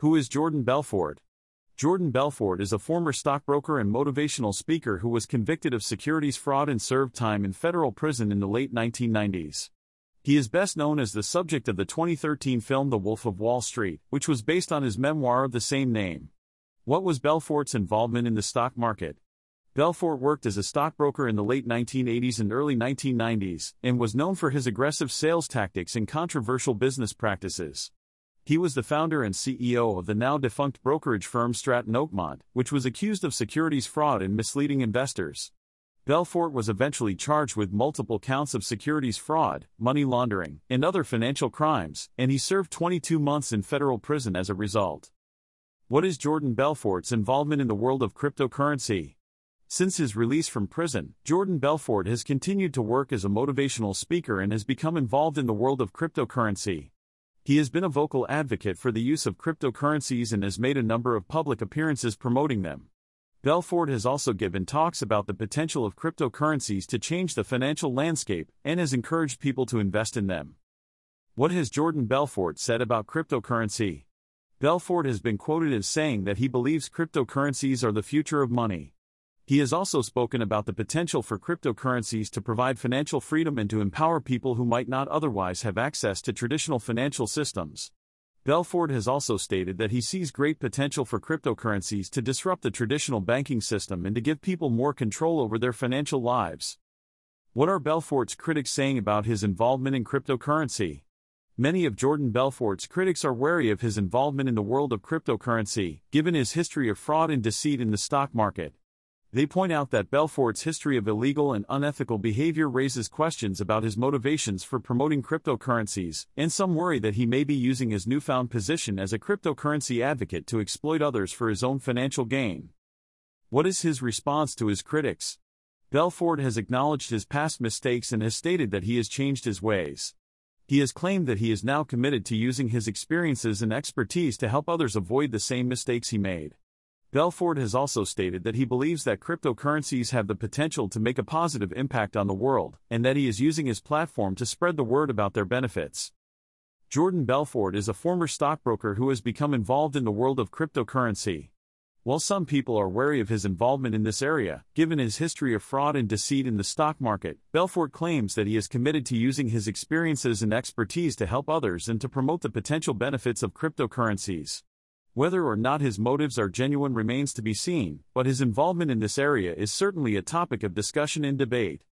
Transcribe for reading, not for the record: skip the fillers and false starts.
Who is Jordan Belfort? Jordan Belfort is a former stockbroker and motivational speaker who was convicted of securities fraud and served time in federal prison in the late 1990s. He is best known as the subject of the 2013 film The Wolf of Wall Street, which was based on his memoir of the same name. What was Belfort's involvement in the stock market? Belfort worked as a stockbroker in the late 1980s and early 1990s, and was known for his aggressive sales tactics and controversial business practices. He was the founder and CEO of the now-defunct brokerage firm Stratton Oakmont, which was accused of securities fraud and misleading investors. Belfort was eventually charged with multiple counts of securities fraud, money laundering, and other financial crimes, and he served 22 months in federal prison as a result. What is Jordan Belfort's involvement in the world of cryptocurrency? Since his release from prison, Jordan Belfort has continued to work as a motivational speaker and has become involved in the world of cryptocurrency. He has been a vocal advocate for the use of cryptocurrencies and has made a number of public appearances promoting them. Belfort has also given talks about the potential of cryptocurrencies to change the financial landscape and has encouraged people to invest in them. What has Jordan Belfort said about cryptocurrency? Belfort has been quoted as saying that he believes cryptocurrencies are the future of money. He has also spoken about the potential for cryptocurrencies to provide financial freedom and to empower people who might not otherwise have access to traditional financial systems. Belfort has also stated that he sees great potential for cryptocurrencies to disrupt the traditional banking system and to give people more control over their financial lives. What are Belfort's critics saying about his involvement in cryptocurrency? Many of Jordan Belfort's critics are wary of his involvement in the world of cryptocurrency, given his history of fraud and deceit in the stock market. They point out that Belfort's history of illegal and unethical behavior raises questions about his motivations for promoting cryptocurrencies, and some worry that he may be using his newfound position as a cryptocurrency advocate to exploit others for his own financial gain. What is his response to his critics? Belfort has acknowledged his past mistakes and has stated that he has changed his ways. He has claimed that he is now committed to using his experiences and expertise to help others avoid the same mistakes he made. Belfort has also stated that he believes that cryptocurrencies have the potential to make a positive impact on the world, and that he is using his platform to spread the word about their benefits. Jordan Belfort is a former stockbroker who has become involved in the world of cryptocurrency. While some people are wary of his involvement in this area, given his history of fraud and deceit in the stock market, Belfort claims that he is committed to using his experiences and expertise to help others and to promote the potential benefits of cryptocurrencies. Whether or not his motives are genuine remains to be seen, but his involvement in this area is certainly a topic of discussion and debate.